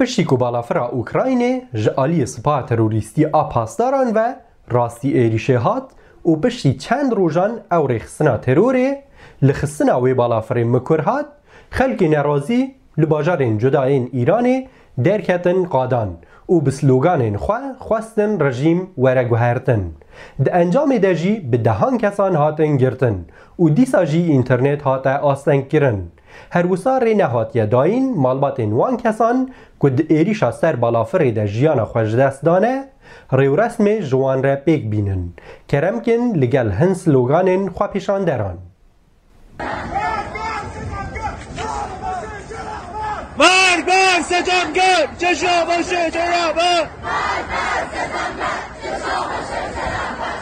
پشتی که بالافرا اوکراینه جعالی سپاه تروریستی آپاسداران و راستی ایریشه هات و پشتی چند روژان او ریخستنا تروره لخستنا وی بالافر مکر هات خلق نرازی لباجارین جداین ایرانه درکتن قادان و بسلوگانین خواستن رژیم ورگوهرتن ده انجام دجی به دهان کسان هاتن گرتن و دیسا جی اینترنت هاته آستن کرن هر وسا ری نهاتیه داین مالباتین وان کسان که ده ایریشا سر بالافر ده جیانا خوش دست دانه ریو رسم جوان را پیک بینن کرمکن لگل هن سلوگانین خواه پیشان دران مرگ بر ستمگر چشا باشه چرابه مرگ بر ستمگر چشا باشه چرابه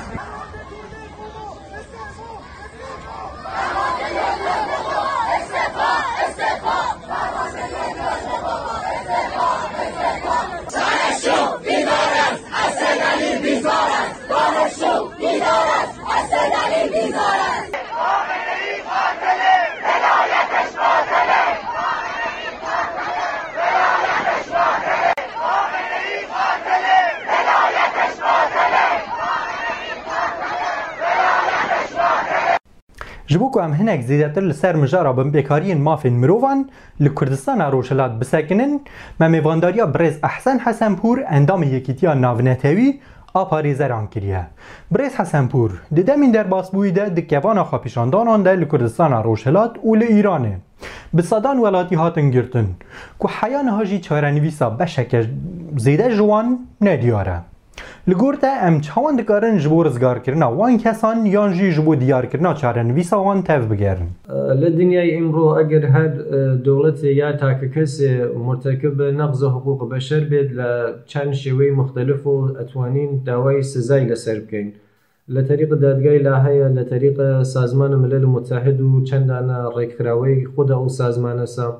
دانشجو بیدار است اسد علی بیزار است دانشجو بیدار است اسد علی بیزار است خامنه‌ای قاتله ولایتش باطله خامنه‌ای قاتله ولایتش باطله جبو که ام هنک زیدتر لسر مجارا بمبکارین مافین مروان لکردستان روشلات بسکنن ممیوانداریا برز احسن حسنپور اندام یکیتیا ناونتوی آپاریزران کریه. برز حسنپور دیدمین در باسبوی ده دکیوان خواپیشاندانان ده لکردستان روشلات و لإیرانه. بسادان ولاتی هاتن گرتن که حیان هاجی چارنویسا بشک زیده جوان ندیاره. لگورتا ام چوان دکارن جبو رزگار کرنا وان کسان یان جی جبو دیار کرنا چارنویسا وان تف بگرن. لدنیای امرو اگر هر دولت یا تاک کس مرتکب نقض حقوق بشر بید لچند شوی مختلف و اتوانین داوای سزای لسر بکن. لطریق دادگاه لاهیا لطریق سازمان ملل متحد و چندان ریکراوی خود او سازمان سا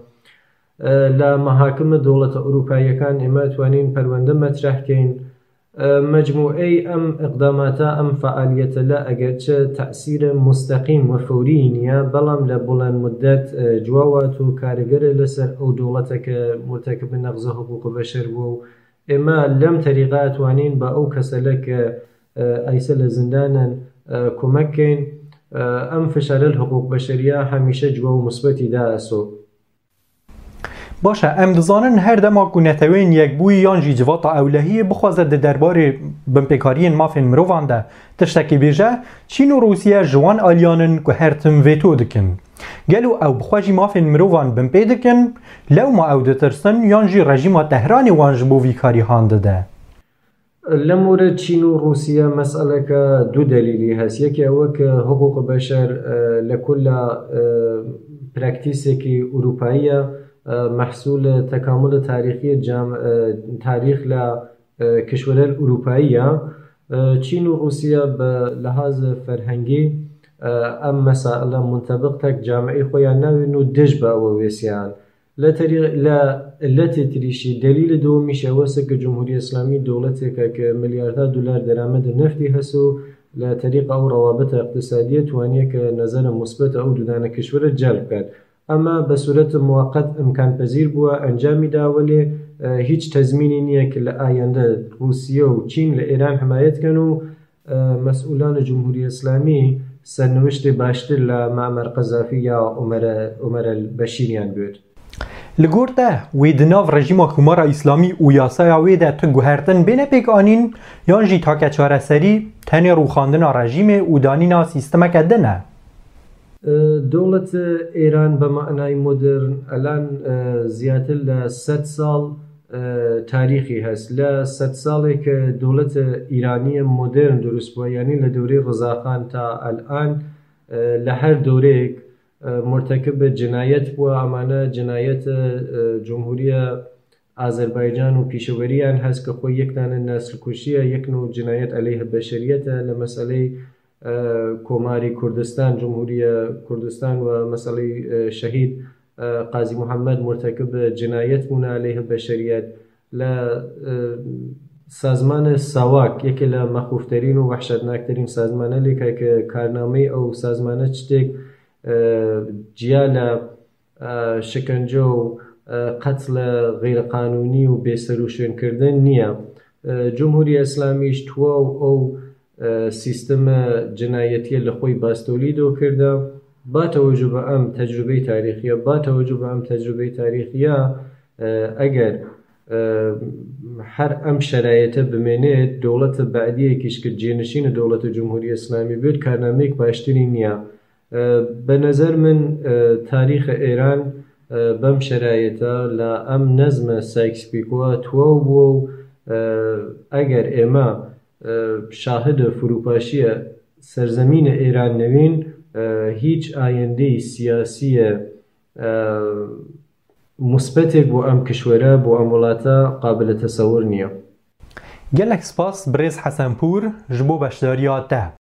لمحاکم دولت اروپایی کان اما اتوانین پرونده مطرح کن مجموعه ام اقدامات ام فعالیت لا اگرچه تأثیر مستقیم و فوری نیه بلام لبلند مدت جوابات و کارگر لسر او دولت که مرتکب نقض حقوق بشر و اما لم طریقات وانین با او کسلک ایسل زندانا کمکین ام فشار الحقوق بشریه همیشه جواب مثبتی داسو باشه ام دزانن هر دما که نتوین یک بوی یان جی جواتا اولهی بخوازد درباره بمپکارین مافین مروان ده تشتکی بیجه چین و روسیه جوان آلیانن که هر تم ویتو دکن گلو او بخواجی مافین مروان بمپی دکن لو ما او دترسن یان جی رژیم تهرانی وانج بو ویکاری هانده ده لمورد چین و روسیه مسئله که دو دلیلی هست یکی او که حقوق بشر لکل پرکتیسی که اروپاییه محصول تکامل تاریخی تاریخ لکشور اروپایی چین و روسیه به لحاظ فرهنگی ام مسائل منطبق تک جامعه خویا نوین و دج با ویسیان لطریق تریشی دلیل دو میشه واسه که جمهوری اسلامی دولتی که میلیاردها دلار درآمد نفتی هستو لطریق او روابط اقتصادی توانیه که نظر مثبت او دودان کشور جلب کرد اما به صورت موقت امکان پذیر بوده انجام میده ولی هیچ تضمینی نیه که لآینده روسیه و چین لایران حمایت کنو مسئولان جمهوری اسلامی سرنوشت باشتر لمعمر قذافی یا عمر البشیریان بود. لگورته وید ناو رژیم حکومت اسلامی و یاسای ویده تنگوهرتن بین پیک آنین یان جی تاکه چاره سری تنی روخاندن رژیم و دانینا سیستم کدنه. دولت ایران به معنای مدرن الان زیادتر ل100 سال تاریخی هست ل100 سالی که دولت ایرانی مدرن درست بود یعنی لدوره رضاخان تا الان لهر دوره مرتکب جنایت بود امانه جنایت جمهوری آذربایجان و پیشوریان هست که خود یک دانه نسل کشیه یک نوع جنایت علیه بشریت لمسئله کماری کردستان جمهوری کردستان و مسئله شهید قاضی محمد مرتکب جنایت بوده علیه بشریت ل سازمان ساواک یکی ل مخوفترین و وحشتناکترین سازمانه لیکه که کارنامه او سازمانه چتک جیال شکنجه و قەت لە غیرقانونی و بێسەر و شوێنکردن نییە. جمهوری ئەسلامیش تووە و ئەو سیستەمە جنایەتیە لە خۆی باستۆلی دۆکردە. با تەوەجو بە ئەم تەجروبەی تاریخیە ئەگەر هەر ئەم شەرایەتە بمێنێت دەوڵەتە بەعدیەکیش کە جێنشینە دەوڵەتە جمهوری ئەسلامی بێت کارنامەیەک باشتری نییە. بە نەزەر من تاریخە ئێران بەم شەرایەتە لە ئەم نەزمە سایکس-پیکۆوە تواو بووە و ئەگەر ئێمە شاهدە فروپاشیە سەرزەمینە ئێران نەوین هیچ ئایندەی سیاسیە مثبتێک بۆ ئەم کشوەرە بۆ ئەم وڵاتە قابلە تەسەور نییە. gelek spas Birêz Hesenpûr ji bo beşdariya te.